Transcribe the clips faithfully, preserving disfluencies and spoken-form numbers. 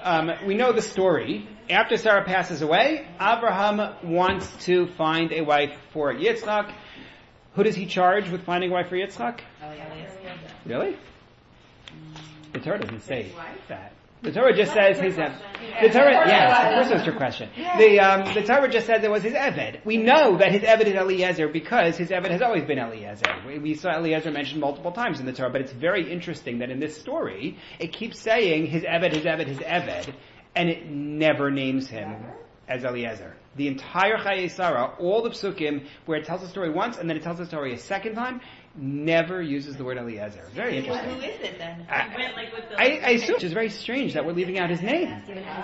Um, we know the story. After Sarah passes away, Abraham wants to find a wife for Yitzchak. Who does he charge with finding a wife for Yitzchak? Really? The Torah doesn't say that. The Torah just says his. Uh, the Torah, yes, of course that's your question. The um, the Torah just says it was his Eved. We know that his Eved is Eliezer because his Eved has always been Eliezer. We, we saw Eliezer mentioned multiple times in the Torah, but it's very interesting that in this story it keeps saying his Eved, his Eved, his Eved, and it never names him as Eliezer. The entire Chayei Sarah, all the psukim where it tells the story once and then it tells the story a second time, never uses the word Eliezer. Very interesting. Who is it then? I, I, I assume it's very strange that we're leaving out his name.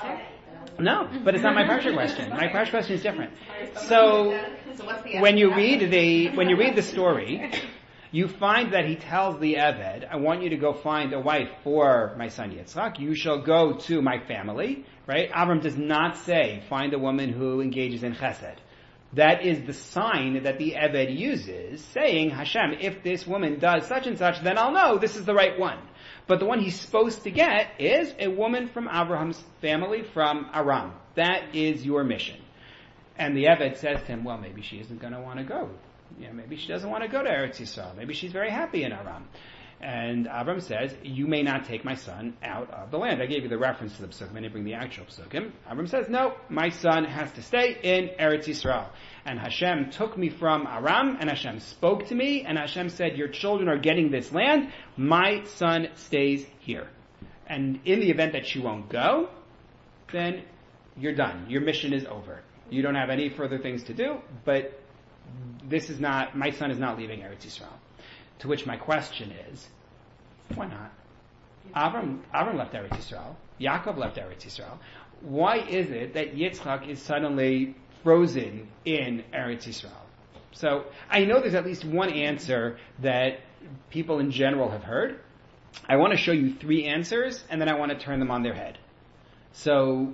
No, but it's not my parsha question. My parsha question is different. So when you read the when you read the story, you find that he tells the Eved, I want you to go find a wife for my son Yitzchak. You shall go to my family. Right? Avram does not say, find a woman who engages in chesed. That is the sign that the Eved uses, saying, Hashem, if this woman does such and such, then I'll know this is the right one. But the one he's supposed to get is a woman from Abraham's family, from Aram. That is your mission. And the Eved says to him, well, maybe she isn't going to want to go. Yeah, maybe she doesn't want to go to Eretz Yisrael. Maybe she's very happy in Aram. And Avram says, you may not take my son out of the land. I gave you the reference to the psukim. I didn't bring the actual psukim. Avram says, no, my son has to stay in Eretz Yisrael. And Hashem took me from Aram, and Hashem spoke to me, and Hashem said, your children are getting this land. My son stays here. And in the event that you won't go, then you're done. Your mission is over. You don't have any further things to do, but this is not, my son is not leaving Eretz Yisrael. To which my question is, why not? Avram, Avram left Eretz Yisrael. Yaakov left Eretz Yisrael. Why is it that Yitzchak is suddenly frozen in Eretz Yisrael? So I know there's at least one answer that people in general have heard. I want to show you three answers, and then I want to turn them on their head. So,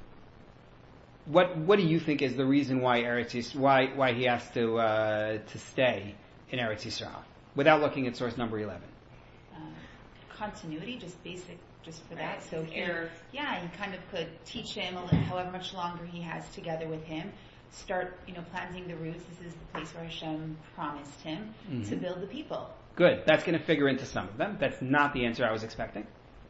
what what do you think is the reason why Eretz Yisrael, why why he has to uh, to stay in Eretz Yisrael? Without looking at source number eleven. Uh, continuity, just basic, just for right. that. So he, Error. yeah, he kind of could teach him a little, however much longer he has together with him. Start, you know, planting the roots. This is the place where Hashem promised him mm-hmm. to build the people. Good. That's going to figure into some of them. That's not the answer I was expecting.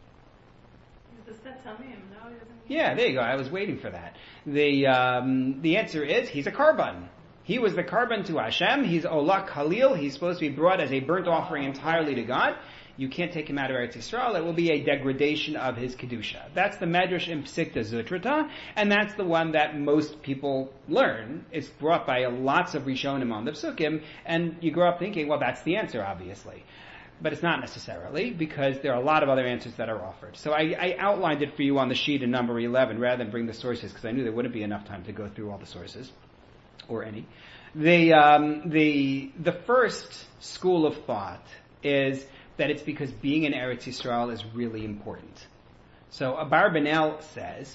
Does that tell me? No, it doesn't. Yeah, there you go. I was waiting for that. The um, the answer is he's a karban. He was the karban to Hashem. He's Olah Khalil. He's supposed to be brought as a burnt offering entirely to God. You can't take him out of Eretz Yisrael. It will be a degradation of his Kedusha. That's the Medrash in Psikta Zutrata, and that's the one that most people learn. It's brought by lots of Rishonim on the Psukim, and you grow up thinking, well, that's the answer, obviously. But it's not necessarily, because there are a lot of other answers that are offered. So I, I outlined it for you on the sheet in number eleven, rather than bring the sources, because I knew there wouldn't be enough time to go through all the sources. Or any. The, um, the, the first school of thought is that it's because being in Eretz Yisrael is really important. So Abarbanel says,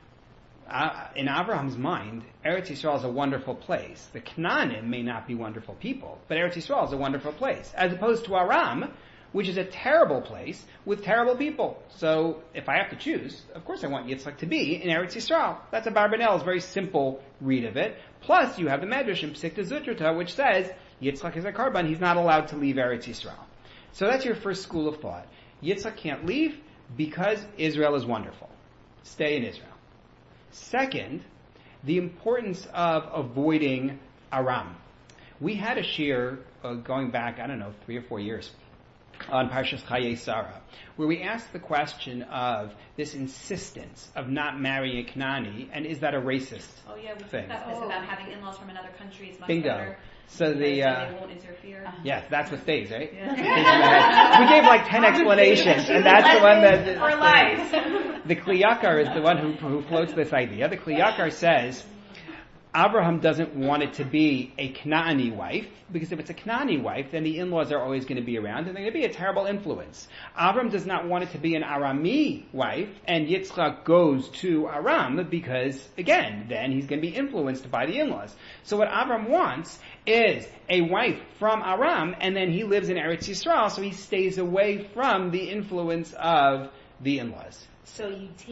uh, in Abraham's mind, Eretz Yisrael is a wonderful place. The Canaanim may not be wonderful people, but Eretz Yisrael is a wonderful place. As opposed to Aram, which is a terrible place with terrible people. So if I have to choose, of course I want Yitzchak to be in Eretz Yisrael. That's a Barbanel's very simple read of it. Plus you have the Medrash in Psikta Zutrata, which says Yitzchak is a karban, he's not allowed to leave Eretz Yisrael. So that's your first school of thought. Yitzchak can't leave because Israel is wonderful. Stay in Israel. Second, the importance of avoiding Aram. We had a shir uh, going back, I don't know, three or four years, on Parshas Chayei Sarah, where we asked the question of this insistence of not marrying a Knaani, and is that a racist Oh yeah, we thing? discussed this oh. about having in-laws from another country is much Bingo. better. So the uh, they won't interfere. Uh-huh. Yes, that's what stays, right? Yeah. We gave like ten explanations, and that's the one that or lies. The Kli Yakar is the one who, who floats this idea. The Kli Yakar says Abraham doesn't want it to be a Knaani wife, because if it's a Knaani wife, then the in-laws are always going to be around, and they're going to be a terrible influence. Abraham does not want it to be an Arami wife, and Yitzchak goes to Aram, because, again, then he's going to be influenced by the in-laws. So what Abraham wants is a wife from Aram, and then he lives in Eretz Yisrael, so he stays away from the influence of the in-laws. So you take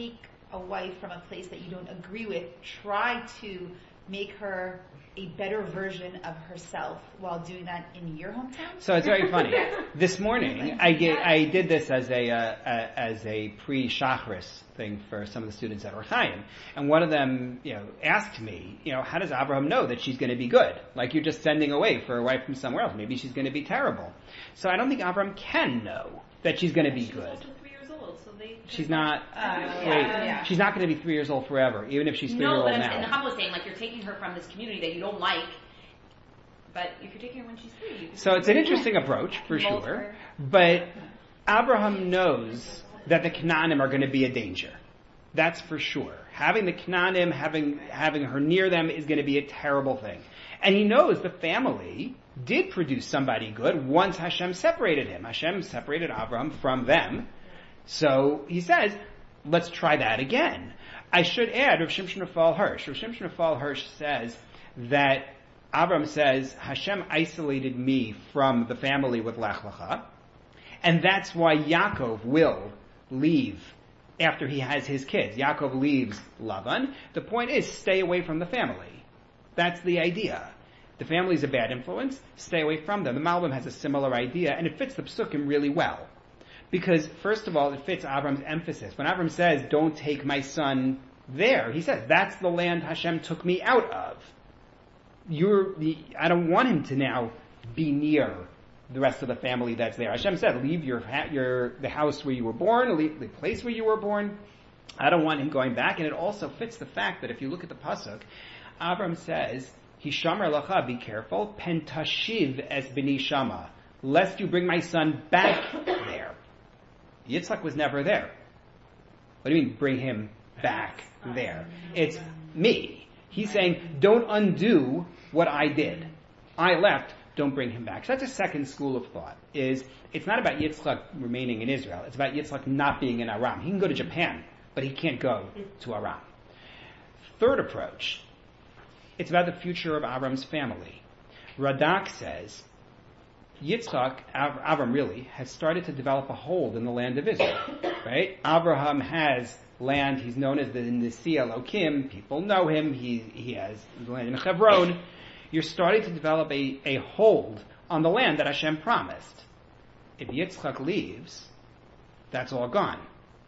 a wife from a place that you don't agree with, try to make her a better version of herself while doing that in your hometown? So it's very funny. This morning, I, get, I did this as a, uh, uh, as a pre-Shachris thing for some of the students at Or Chaim. And one of them, you know, asked me, you know, how does Abraham know that she's going to be good? Like you're just sending away for a wife from somewhere else. Maybe she's going to be terrible. So I don't think Abraham can know that she's going to be She's good. also three years old, so they. She's not, Uh, wait, yeah, yeah. she's not going to be three years old forever, even if she's three No, years but old I'm, and the now. Chacham was saying, like, you're taking her from this community that you don't like, but if you're taking her when she's three, you can So it's an interesting approach, for Mold sure. her. But Abraham knows that the Canaanim are going to be a danger. That's for sure. Having the Canaanim, having, having her near them is going to be a terrible thing. And he knows the family did produce somebody good once Hashem separated him. Hashem separated Abraham from them. So he says, let's try that again. I should add, Rav Shimshon Raphael Hirsch. Rav Shimshon Raphael Hirsch says that Abraham says, Hashem isolated me from the family with Lech Lecha, and that's why Yaakov will leave after he has his kids. Yaakov leaves Lavan. The point is, stay away from the family. That's the idea. The family is a bad influence, stay away from them. The Malbim has a similar idea, and it fits the Psukim really well. Because, first of all, it fits Avram's emphasis. When Avram says, don't take my son there, he says, that's the land Hashem took me out of. You're, I don't want him to now be near the rest of the family that's there. Hashem said, leave your, your, the house where you were born, leave the place where you were born. I don't want him going back. And it also fits the fact that if you look at the Pasuk, Avram says, Hishamar lacha, be careful, pentashiv es b'ni shama, lest you bring my son back there. Yitzchak was never there. What do you mean, bring him back there? It's me. He's saying, don't undo what I did. I left, don't bring him back. So that's a second school of thought, is it's not about Yitzchak remaining in Israel. It's about Yitzchak not being in Aram. He can go to Japan, but he can't go to Aram. Third approach, it's about the future of Avram's family. Radak says, Yitzchak, Av- Avram really, has started to develop a hold in the land of Israel, right? Abraham has land, he's known as the Nisi Elokim, people know him, he, he has the land in Hebron. You're starting to develop a, a hold on the land that Hashem promised. If Yitzchak leaves, that's all gone,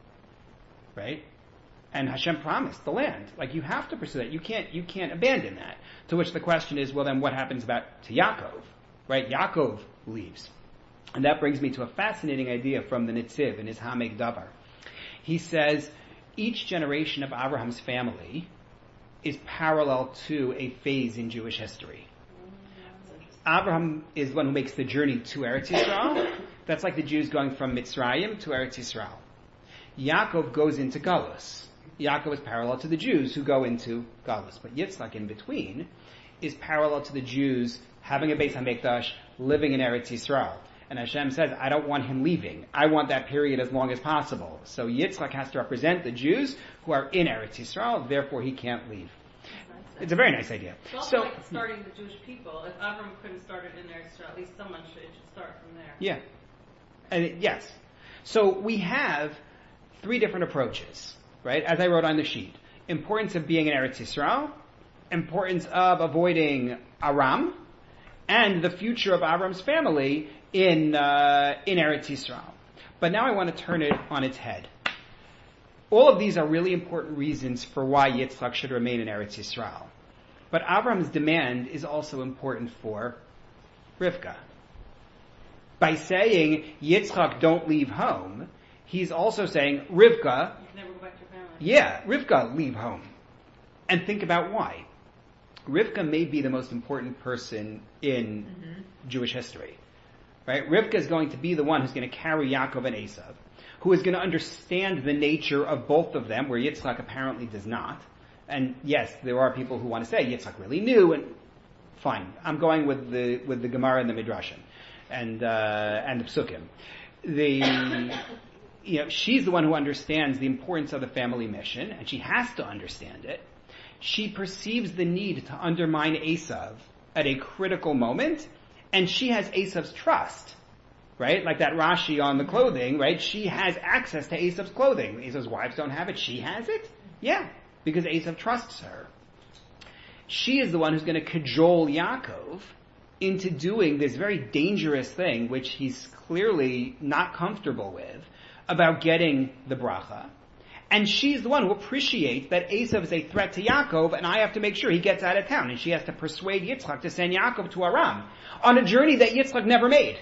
right? And Hashem promised the land. Like, you have to pursue that. You can't, you can't abandon that. To which the question is, well then what happens about to Yaakov? Right? Yaakov leaves. And that brings me to a fascinating idea from the Nitziv in his Hamek Davar. He says, each generation of Abraham's family is parallel to a phase in Jewish history. Abraham is the one who makes the journey to Eretz Yisrael. That's like the Jews going from Mitzrayim to Eretz Yisrael. Yaakov goes into Galus. Yaakov is parallel to the Jews who go into Galus. But Yitzchak in between is parallel to the Jews having a Beis HaMikdash, living in Eretz Yisrael. And Hashem says, I don't want him leaving. I want that period as long as possible. So Yitzchak has to represent the Jews who are in Eretz Yisrael, therefore he can't leave. It's a very nice idea. It's also So, like starting the Jewish people. If Avram couldn't start it in there, at least someone should, it should start from there. yeah. And it, yes. So we have three different approaches, right? As I wrote on the sheet. Importance of being in Eretz Yisrael, importance of avoiding Aram, and the future of Avram's family in uh, in Eretz Yisrael. But now I want to turn it on its head. All of these are really important reasons for why Yitzchak should remain in Eretz Yisrael. But Avram's demand is also important for Rivka. By saying, Yitzchak, don't leave home, he's also saying, Rivka, You can never go back to your family. yeah, Rivka, leave home. And think about why. Rivka may be the most important person in mm-hmm. Jewish history. Right? Rivka is going to be the one who's going to carry Yaakov and Esav, who is going to understand the nature of both of them, where Yitzchak apparently does not. And yes, there are people who want to say Yitzchak really knew, and fine. I'm going with the with the Gemara and the Midrashim, and uh, and the Psukim. The you know she's the one who understands the importance of the family mission, and she has to understand it. She perceives the need to undermine Esav at a critical moment, and she has Esav's trust. right? Like that Rashi on the clothing, right? She has access to Esav's clothing. Esav's wives don't have it. She has it? Yeah, because Esav trusts her. She is the one who's going to cajole Yaakov into doing this very dangerous thing, which he's clearly not comfortable with, about getting the bracha. And she's the one who appreciates that Esav is a threat to Yaakov, and I have to make sure he gets out of town. And she has to persuade Yitzchak to send Yaakov to Aram on a journey that Yitzchak never made.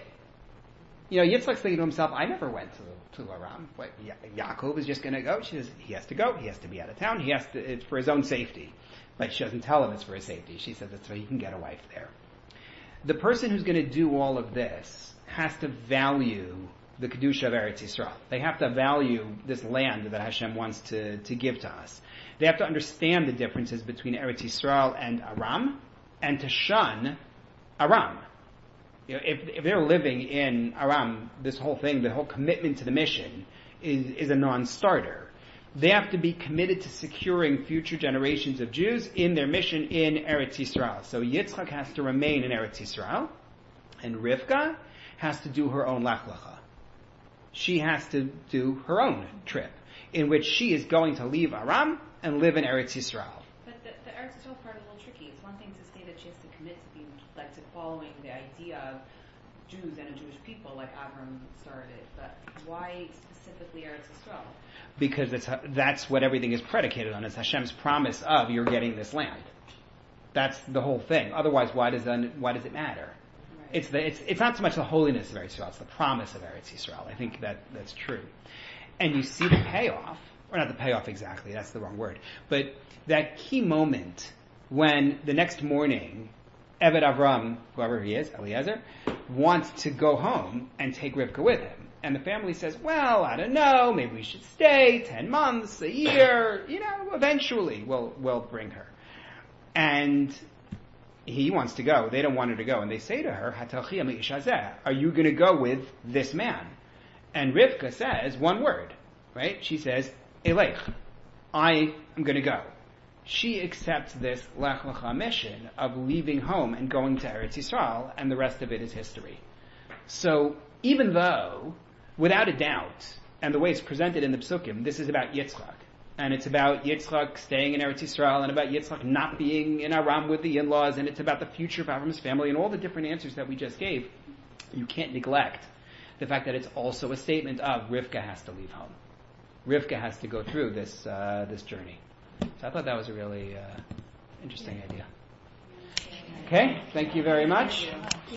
You know, Yitzchak's thinking to himself, I never went to, to Aram. What, Ya- Yaakov is just going to go? She says, he has to go. He has to be out of town. He has to, it's for his own safety. But she doesn't tell him it's for his safety. She says it's so he can get a wife there. The person who's going to do all of this has to value the Kedusha of Eretz Yisrael. They have to value this land that Hashem wants to, to give to us. They have to understand the differences between Eretz Yisrael and Aram, and to shun Aram. You know, if, if they're living in Aram, this whole thing, the whole commitment to the mission is, is a non-starter. They have to be committed to securing future generations of Jews in their mission in Eretz Yisrael. So Yitzchak has to remain in Eretz Yisrael, and Rivka has to do her own Lech Lecha. She has to do her own trip, in which she is going to leave Aram and live in Eretz Yisrael. But the, the Eretz Yisrael part is a little tricky. It's one thing to say that she has to commit to being, like, to following the idea of Jews and a Jewish people, like Avram started. But why specifically Eretz Yisrael? Because it's, that's what everything is predicated on. It's Hashem's promise of you're getting this land. That's the whole thing. Otherwise, why does then, why does it matter? Right. It's the it's it's not so much the holiness of Eretz Yisrael; it's the promise of Eretz Yisrael. I think that that's true. And you see the payoff, or not the payoff exactly. That's the wrong word. But that key moment when the next morning, Eved Avram, whoever he is, Eliezer, wants to go home and take Rivka with him. And the family says, well, I don't know, maybe we should stay ten months, a year, you know, eventually we'll, we'll bring her. And he wants to go. They don't want her to go. And they say to her, are you going to go with this man? And Rivka says one word, right? She says, Elech. I am going to go. She accepts this Lech Lecha mission of leaving home and going to Eretz Yisrael, and the rest of it is history. So, even though, without a doubt, and the way it's presented in the Psukim, this is about Yitzchak. And it's about Yitzchak staying in Eretz Yisrael, and about Yitzchak not being in Aram with the in-laws, and it's about the future of Avram's family, and all the different answers that we just gave. You can't neglect the fact that it's also a statement of Rivka has to leave home. Rivka has to go through this uh, this journey. So I thought that was a really uh, interesting idea. Okay, thank you very much.